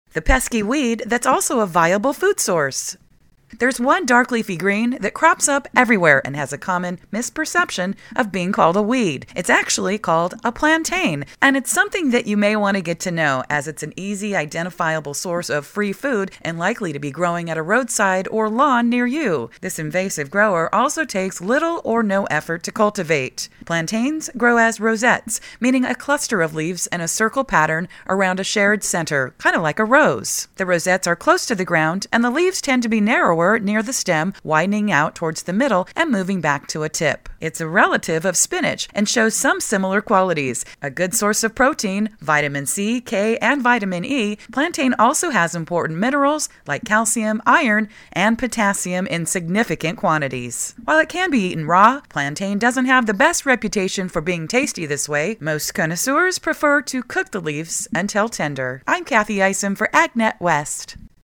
The pesky weed that's also a viable food source. There's one dark leafy green that crops up everywhere and has a common misperception of being called a weed. It's actually called a plantain, and it's something that you may want to get to know as it's an easy identifiable source of free food and likely to be growing at a roadside or lawn near you. This invasive grower also takes little or no effort to cultivate. Plantains grow as rosettes, meaning a cluster of leaves in a circle pattern around a shared center, kind of like a rose. The rosettes are close to the ground, and the leaves tend to be narrower near the stem, widening out towards the middle and moving back to a tip. It's a relative of spinach and shows some similar qualities. A good source of protein, vitamin C, K, and vitamin E, plantain also has important minerals like calcium, iron, and potassium in significant quantities. While it can be eaten raw, plantain doesn't have the best reputation for being tasty this way. Most connoisseurs prefer to cook the leaves until tender. I'm Kathy Isom for AgNet West.